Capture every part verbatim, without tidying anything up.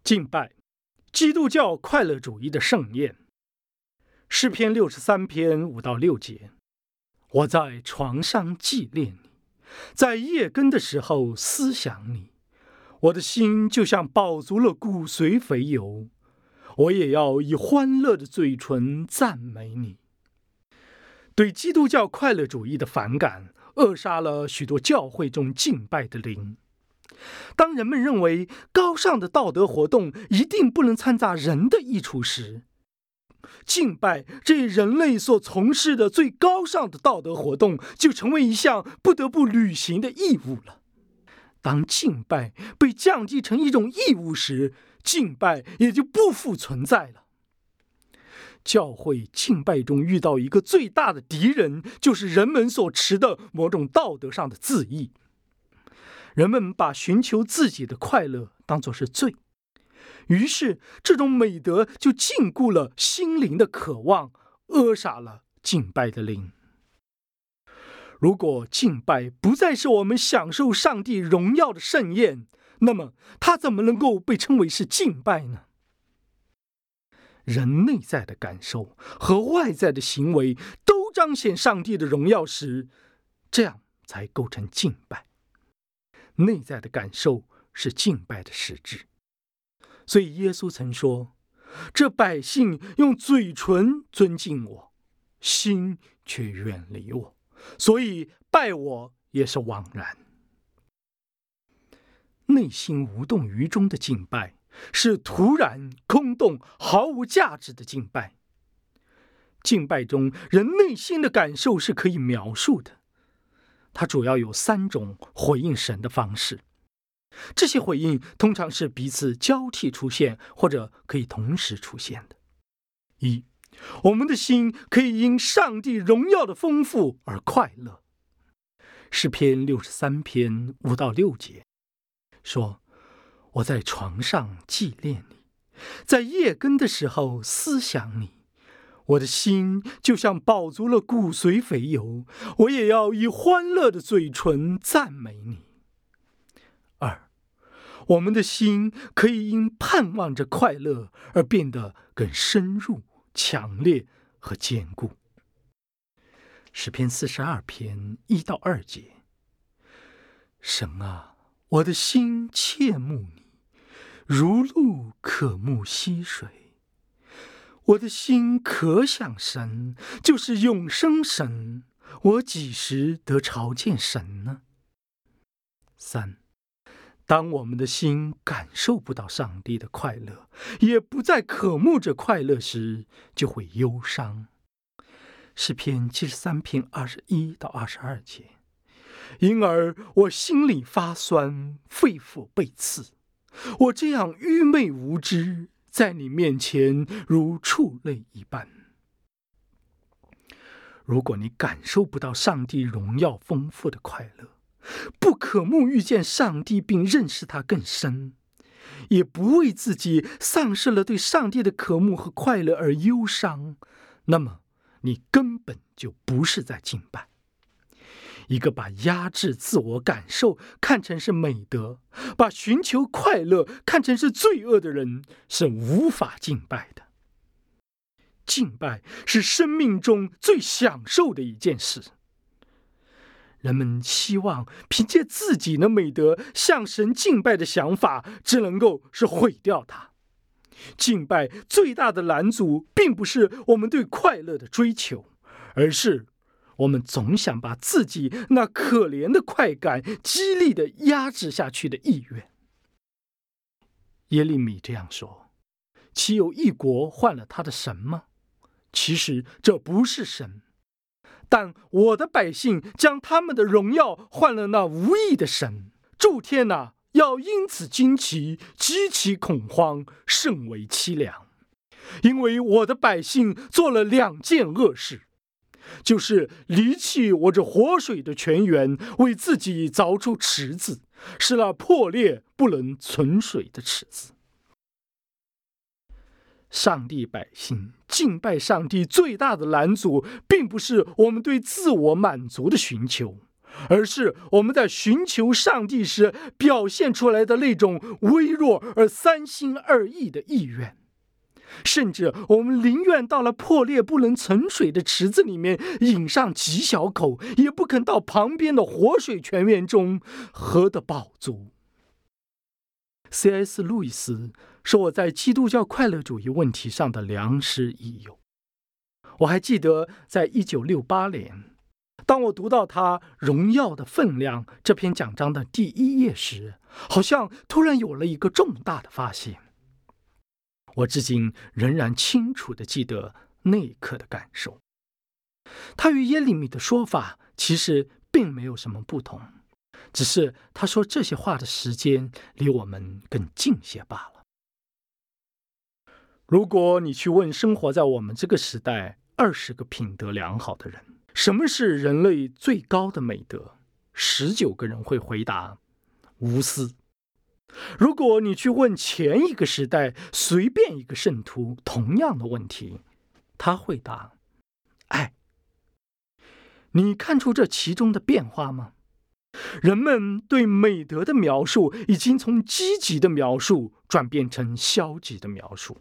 敬拜，基督教快乐主义的盛宴。诗篇六十三篇五到六节，我在床上纪念你，在夜更的时候思想你，我的心就像饱足了骨髓肥油，我也要以欢乐的嘴唇赞美你。对基督教快乐主义的反感，扼杀了许多教会中敬拜的灵。当人们认为高尚的道德活动一定不能掺杂人的益处时，敬拜这一人类所从事的最高尚的道德活动就成为一项不得不履行的义务了。当敬拜被降低成一种义务时，敬拜也就不复存在了。教会敬拜中遇到一个最大的敌人，就是人们所持的某种道德上的自义。人们把寻求自己的快乐当作是罪，于是这种美德就禁锢了心灵的渴望，扼杀了敬拜的灵。如果敬拜不再是我们享受上帝荣耀的盛宴，那么它怎么能够被称为是敬拜呢？人内在的感受和外在的行为都彰显上帝的荣耀时，这样才构成敬拜。内在的感受是敬拜的实质。所以耶稣曾说，这百姓用嘴唇尊敬我，心却远离我，所以拜我也是枉然。内心无动于衷的敬拜是突然空洞毫无价值的敬拜。敬拜中人内心的感受是可以描述的，它主要有三种回应神的方式。这些回应通常是彼此交替出现，或者可以同时出现的。一，我们的心可以因上帝荣耀的丰富而快乐。诗篇六十三篇五到六节说，我在床上纪念你，在夜更的时候思想你，我的心就像饱足了骨髓肥油，我也要以欢乐的嘴唇赞美你。二，我们的心可以因盼望着快乐而变得更深入、强烈和坚固。诗篇四十二篇一到二节，神啊，我的心切慕你，如鹿渴慕溪水。我的心可想神，就是永生神，我几时得朝见神呢？三，当我们的心感受不到上帝的快乐，也不再渴慕着快乐时，就会忧伤。诗篇七十三篇二十一到二十二节，因而我心里发酸，肺腑被刺，我这样愚昧无知，在你面前如畜类一般。如果你感受不到上帝荣耀丰富的快乐，不渴慕遇见上帝并认识他更深，也不为自己丧失了对上帝的渴慕和快乐而忧伤，那么你根本就不是在敬拜。一个把压制自我感受看成是美德，把寻求快乐看成是罪恶的人，是无法敬拜的。敬拜是生命中最享受的一件事。人们希望凭借自己的美德向神敬拜的想法，只能够是毁掉它。敬拜最大的拦阻，并不是我们对快乐的追求，而是我们总想把自己那可怜的快感激励的压制下去的意愿。耶利米这样说，岂有一国换了他的神吗？其实这不是神，但我的百姓将他们的荣耀换了那无义的神。诸天哪，要因此惊奇，极其恐慌，甚为凄凉。因为我的百姓做了两件恶事，就是离弃我这活水的泉源，为自己凿出池子，是那破裂不能存水的池子。上帝百姓敬拜上帝最大的拦阻，并不是我们对自我满足的寻求， 而是我们在寻求上帝时表现出来的那种微弱而三心二意的意愿。甚至我们宁愿到了破裂不能存水的池子里面饮上几小口，也不肯到旁边的活水泉源中喝得饱足。C S 路易斯是我在基督教快乐主义问题上的良师益友。我还记得在一九六八年，当我读到他《荣耀的分量》这篇讲章的第一页时，好像突然有了一个重大的发现。我至今仍然清楚地记得那一刻的感受。他与耶利米的说法其实并没有什么不同，只是他说这些话的时间离我们更近些罢了。如果你去问生活在我们这个时代二十个品德良好的人，什么是人类最高的美德？十九个人会回答无私。如果你去问前一个时代随便一个圣徒同样的问题，他会答爱。你看出这其中的变化吗？人们对美德的描述已经从积极的描述转变成消极的描述。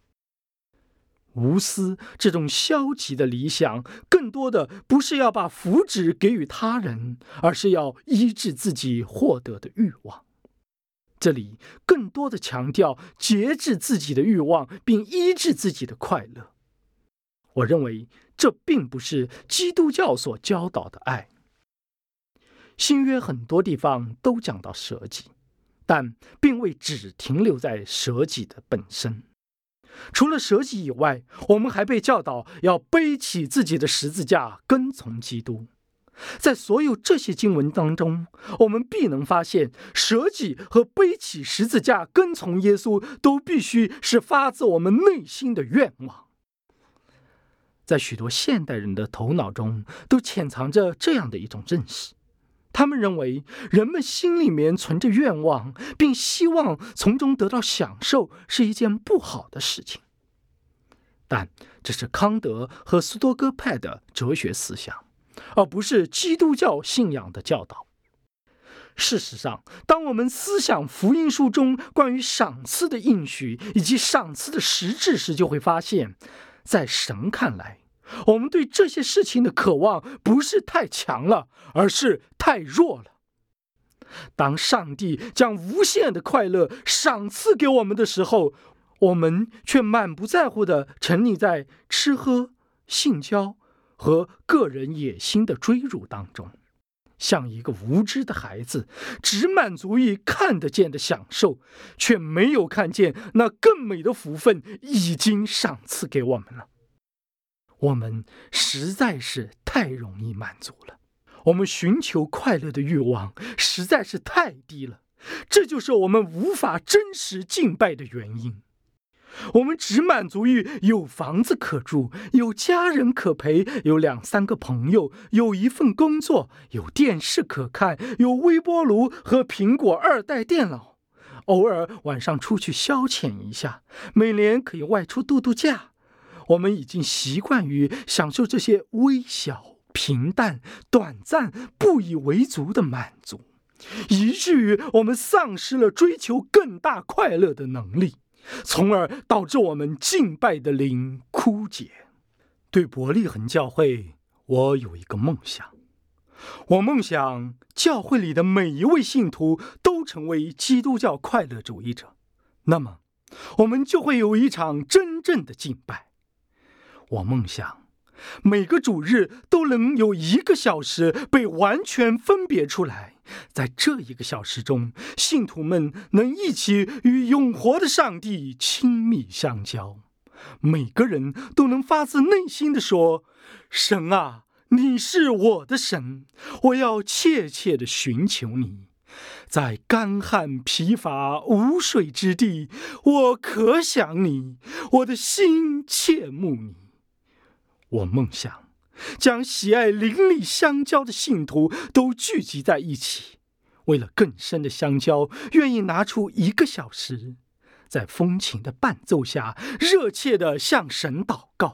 无私这种消极的理想，更多的不是要把福祉给予他人，而是要医治自己获得的欲望。这里更多的强调节制自己的欲望，并医治自己的快乐。我认为这并不是基督教所教导的爱。新约很多地方都讲到舍己，但并未只停留在舍己的本身。除了舍己以外，我们还被教导要背起自己的十字架，跟从基督。在所有这些经文当中，我们必能发现，舍己和背起十字架跟从耶稣都必须是发自我们内心的愿望。在许多现代人的头脑中都潜藏着这样的一种认识，他们认为人们心里面存着愿望，并希望从中得到享受，是一件不好的事情。但这是康德和斯多哥派的哲学思想，而不是基督教信仰的教导。事实上，当我们思想福音书中关于赏赐的应许以及赏赐的实质时，就会发现，在神看来，我们对这些事情的渴望不是太强了，而是太弱了。当上帝将无限的快乐赏赐给我们的时候，我们却满不在乎地沉溺在吃喝、性交和个人野心的追逐当中，像一个无知的孩子，只满足于看得见的享受，却没有看见那更美的福分已经赏赐给我们了。我们实在是太容易满足了，我们寻求快乐的欲望实在是太低了，这就是我们无法真实敬拜的原因。我们只满足于有房子可住，有家人可陪，有两三个朋友，有一份工作，有电视可看，有微波炉和苹果二代电脑，偶尔晚上出去消遣一下，每年可以外出度度假。我们已经习惯于享受这些微小、平淡、短暂、不以为足的满足，以至于我们丧失了追求更大快乐的能力，从而导致我们敬拜的灵枯竭。对伯利恒教会，我有一个梦想，我梦想教会里的每一位信徒都成为基督教快乐主义者，那么我们就会有一场真正的敬拜。我梦想每个主日都能有一个小时被完全分别出来，在这一个小时中，信徒们能一起与永活的上帝亲密相交。每个人都能发自内心地说，神啊，你是我的神，我要切切地寻求你。在干旱疲乏无水之地，我可想你，我的心切慕你。我梦想将喜爱邻里相交的信徒都聚集在一起，为了更深的相交，愿意拿出一个小时，在风琴的伴奏下热切地向神祷告，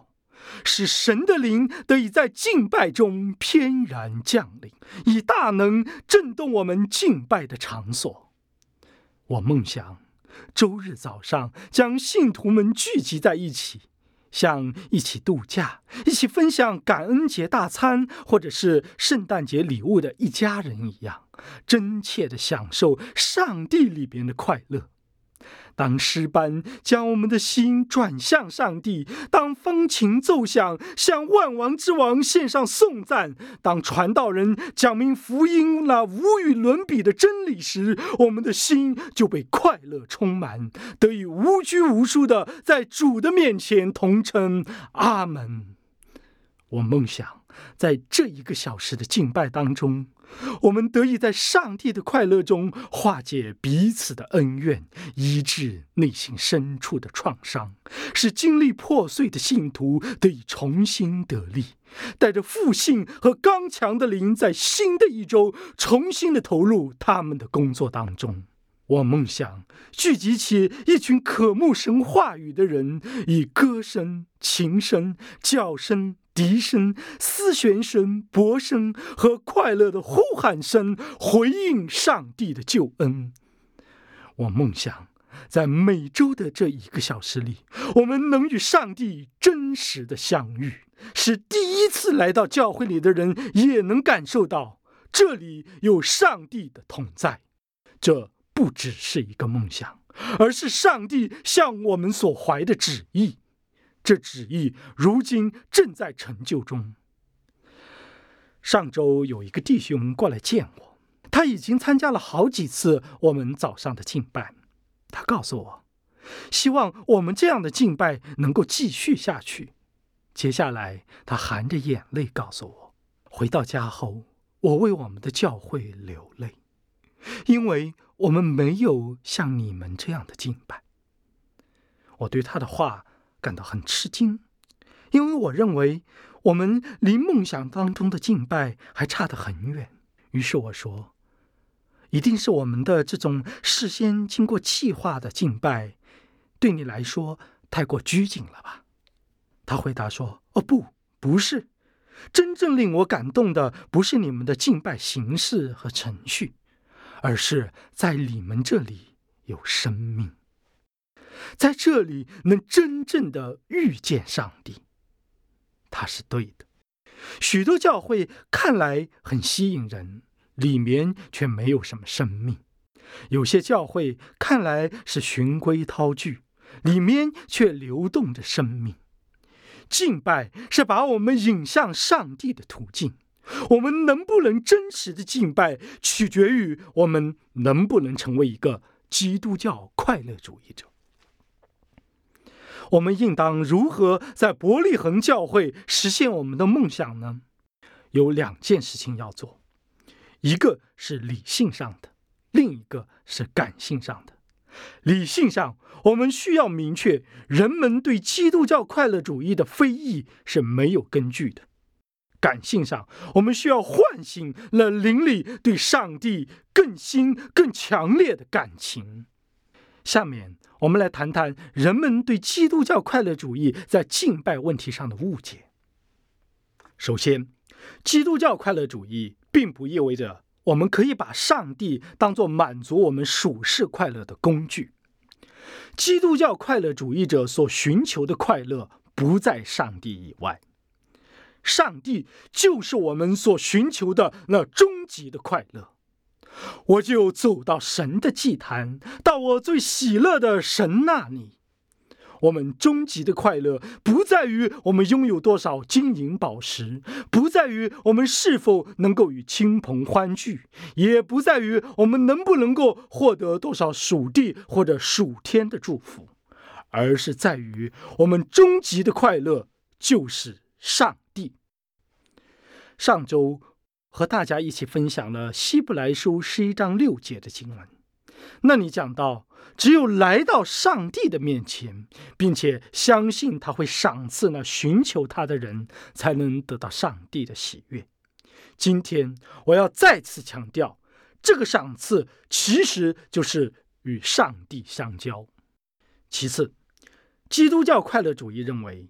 使神的灵得以在敬拜中翩然降临，以大能震动我们敬拜的场所。我梦想周日早上将信徒们聚集在一起，像一起度假、一起分享感恩节大餐或者是圣诞节礼物的一家人一样，真切地享受上帝里边的快乐。当诗班将我们的心转向上帝，当风琴奏响向万王之王献上颂赞，当传道人讲明福音那无与伦比的真理时，我们的心就被快乐充满，得以无拘无束地在主的面前同称阿门。我梦想在这一个小时的敬拜当中，我们得以在上帝的快乐中化解彼此的恩怨，医治内心深处的创伤，使经历破碎的信徒得以重新得力，带着复兴和刚强的灵，在新的一周重新的投入他们的工作当中。我梦想聚集起一群渴慕神话语的人，以歌声、琴声、叫声、笛声、丝弦声、钹声和快乐的呼喊声回应上帝的救恩。我梦想在每周的这一个小时里，我们能与上帝真实的相遇，使第一次来到教会里的人也能感受到这里有上帝的同在。这不只是一个梦想，而是上帝向我们所怀的旨意。这旨意如今正在成就中。上周有一个弟兄过来见我，他已经参加了好几次我们早上的敬拜。他告诉我，希望我们这样的敬拜能够继续下去。接下来他含着眼泪告诉我，回到家后，我为我们的教会流泪，因为我们没有像你们这样的敬拜。我对他的话感到很吃惊，因为我认为我们离梦想当中的敬拜还差得很远。于是我说，一定是我们的这种事先经过计划的敬拜，对你来说太过拘谨了吧？他回答说，哦不，不是，真正令我感动的不是你们的敬拜形式和程序，而是在你们这里有生命，在这里能真正的遇见上帝。他是对的，许多教会看来很吸引人，里面却没有什么生命；有些教会看来是循规蹈矩，里面却流动着生命。敬拜是把我们引向上帝的途径，我们能不能真实的敬拜，取决于我们能不能成为一个基督教快乐主义者。我们应当如何在伯利恒教会实现我们的梦想呢？有两件事情要做，一个是理性上的，另一个是感性上的。理性上，我们需要明确，人们对基督教快乐主义的非议是没有根据的。感性上，我们需要唤醒了灵里对上帝更新、更强烈的感情。下面我们来谈谈人们对基督教快乐主义在敬拜问题上的误解。首先，基督教快乐主义并不意味着我们可以把上帝当作满足我们属世快乐的工具。基督教快乐主义者所寻求的快乐不在上帝以外，上帝就是我们所寻求的那终极的快乐。我就走到神的祭坛，到我最喜乐的神那里。我们终极的快乐不在于我们拥有多少金银宝石，不在于我们是否能够与亲朋欢聚，也不在于我们能不能够获得多少属地或者属天的祝福，而是在于我们终极的快乐就是上帝。上周和大家一起分享了希伯来书十一章六节的经文，那里讲到，只有来到上帝的面前，并且相信他会赏赐那寻求他的人，才能得到上帝的喜悦。今天我要再次强调，这个赏赐其实就是与上帝相交。其次，基督教快乐主义认为，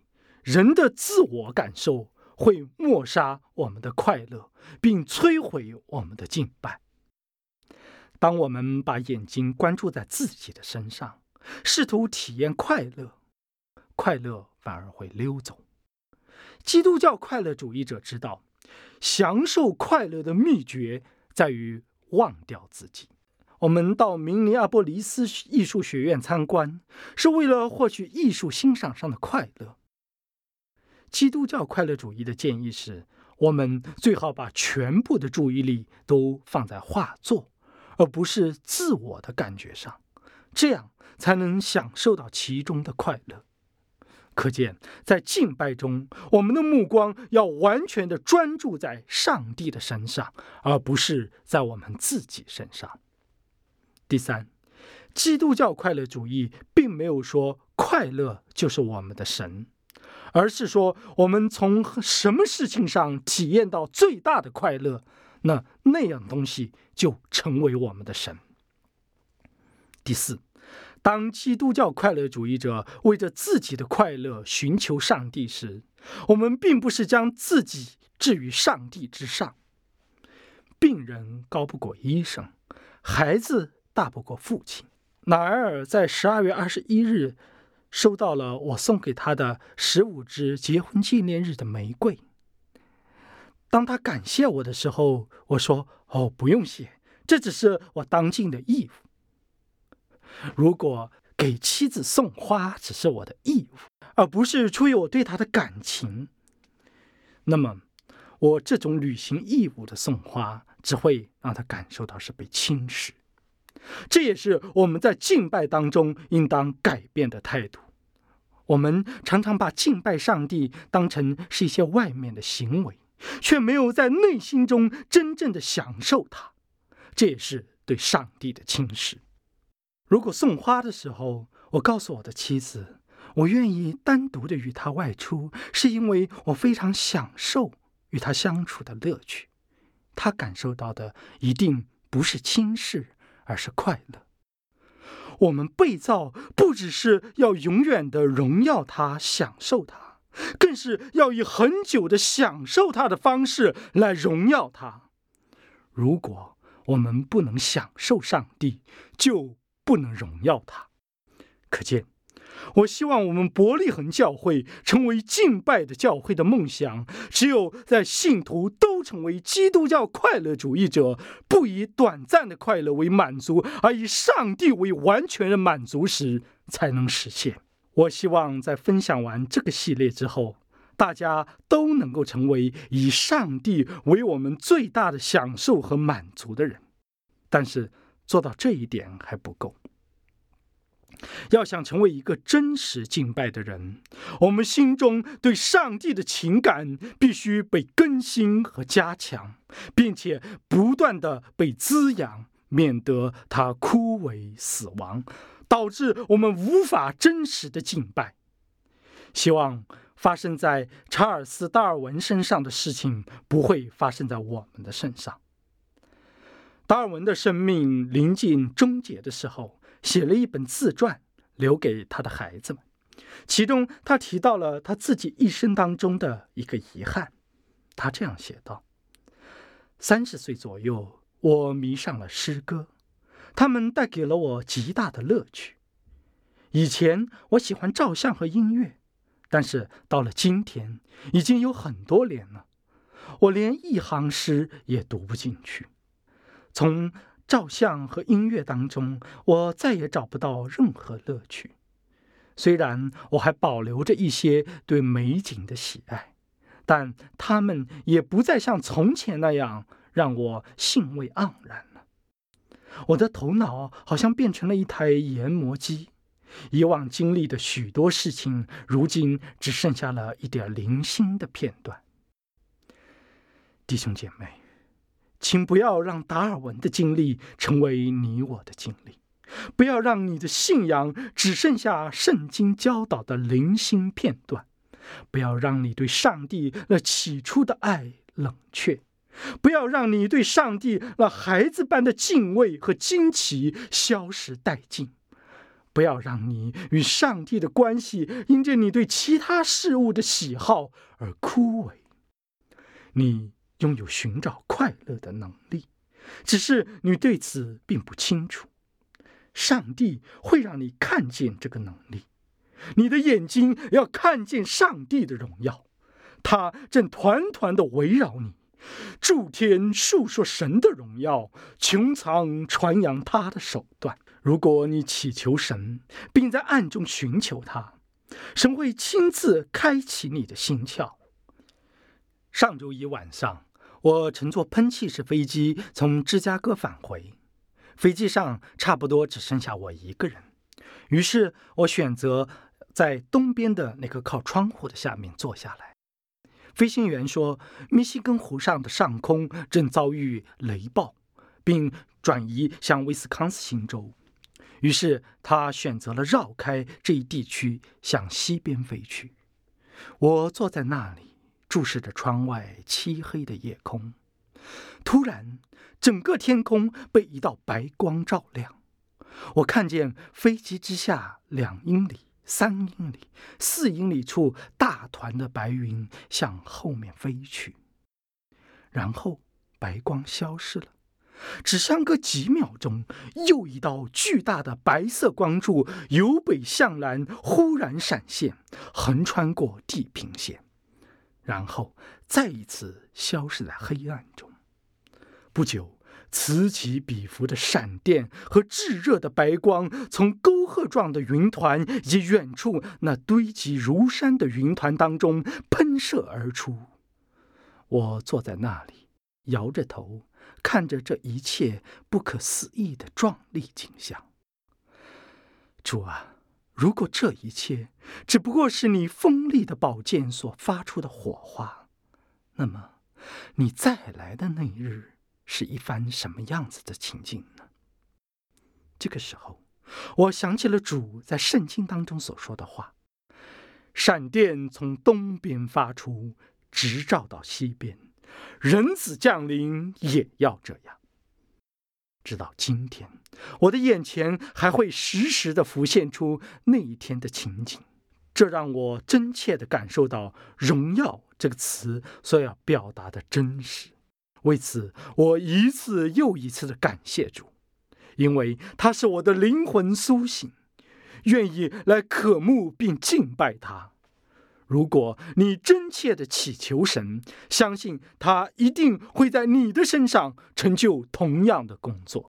人的自我感受会抹杀我们的快乐，并摧毁我们的敬拜。当我们把眼睛关注在自己的身上，试图体验快乐，快乐反而会溜走。基督教快乐主义者知道，享受快乐的秘诀在于忘掉自己。我们到明尼阿波利斯艺术学院参观，是为了获取艺术欣赏上的快乐。基督教快乐主义的建议是，我们最好把全部的注意力都放在画作，而不是自我的感觉上，这样才能享受到其中的快乐。可见，在敬拜中，我们的目光要完全的专注在上帝的身上，而不是在我们自己身上。第三，基督教快乐主义并没有说快乐就是我们的神，而是说我们从什么事情上体验到最大的快乐，那那样东西就成为我们的神。第四，当基督教快乐主义者为着自己的快乐寻求上帝时，我们并不是将自己置于上帝之上。病人高不过医生，孩子大不过父亲。纳埃尔在十二月二十一日收到了我送给他的十五支结婚纪念日的玫瑰。当他感谢我的时候，我说：“哦，不用谢，这只是我当尽的义务。”如果给妻子送花只是我的义务，而不是出于我对她的感情，那么我这种履行义务的送花只会让她感受到是被轻视。这也是我们在敬拜当中应当改变的态度。我们常常把敬拜上帝当成是一些外面的行为，却没有在内心中真正的享受它，这也是对上帝的轻视。如果送花的时候，我告诉我的妻子，我愿意单独的与她外出，是因为我非常享受与她相处的乐趣，她感受到的一定不是轻视，而是快乐。我们被造不只是要永远的荣耀他、享受他，更是要以很久的享受他的方式来荣耀他。如果我们不能享受上帝，就不能荣耀他。可见，我希望我们伯利恒教会成为敬拜的教会的梦想，只有在信徒都成为基督教快乐主义者，不以短暂的快乐为满足，而以上帝为完全的满足时，才能实现。我希望在分享完这个系列之后，大家都能够成为以上帝为我们最大的享受和满足的人。但是做到这一点还不够。要想成为一个真实敬拜的人，我们心中对上帝的情感必须被更新和加强，并且不断的被滋养，免得它枯萎死亡，导致我们无法真实的敬拜。希望发生在查尔斯·达尔文身上的事情不会发生在我们的身上。达尔文的生命临近终结的时候，写了一本自传留给他的孩子们，其中他提到了他自己一生当中的一个遗憾。他这样写道：三十岁左右，我迷上了诗歌，它们带给了我极大的乐趣。以前我喜欢照相和音乐，但是到了今天已经有很多年了，我连一行诗也读不进去。从照相和音乐当中，我再也找不到任何乐趣。虽然我还保留着一些对美景的喜爱，但它们也不再像从前那样让我兴味盎然了。我的头脑好像变成了一台研磨机，以往经历的许多事情，如今只剩下了一点零星的片段。弟兄姐妹，请不要让达尔文的经历成为你我的经历，不要让你的信仰只剩下圣经教导的零星片段，不要让你对上帝那起初的爱冷却，不要让你对上帝那孩子般的敬畏和惊奇消失殆尽， 不要让你与上帝的关系因着你对其他事物的喜好而枯萎。你拥有寻找快乐的能力，只是你对此并不清楚。上帝会让你看见这个能力，你的眼睛要看见上帝的荣耀，他正团团地围绕你，诸天述说神的荣耀，穹苍传扬他的手段。如果你祈求神，并在暗中寻求他，神会亲自开启你的心窍。上周一晚上，我乘坐喷气式飞机从芝加哥返回，飞机上差不多只剩下我一个人，于是我选择在东边的那个靠窗户的下面坐下来。飞行员说，密西根湖上的上空正遭遇雷暴，并转移向威斯康斯星州，于是他选择了绕开这一地区，向西边飞去。我坐在那里，注视着窗外漆黑的夜空。突然，整个天空被一道白光照亮，我看见飞机之下两英里、三英里、四英里处大团的白云向后面飞去，然后白光消失了。只相隔几秒钟，又一道巨大的白色光柱由北向南忽然闪现，横穿过地平线，然后再一次消失在黑暗中。不久，此起彼伏的闪电和炙热的白光从沟壑状的云团以及远处那堆积如山的云团当中喷射而出。我坐在那里，摇着头，看着这一切不可思议的壮丽景象。主啊，如果这一切只不过是你锋利的宝剑所发出的火花，那么你再来的那日是一番什么样子的情景呢？这个时候，我想起了主在圣经当中所说的话：闪电从东边发出，直照到西边，人子降临也要这样。直到今天，我的眼前还会时时地浮现出那一天的情景，这让我真切地感受到荣耀这个词所要表达的真实。为此，我一次又一次地感谢主，因为他使我的灵魂苏醒，愿意来渴慕并敬拜他。如果你真切地祈求神，相信他一定会在你的身上成就同样的工作。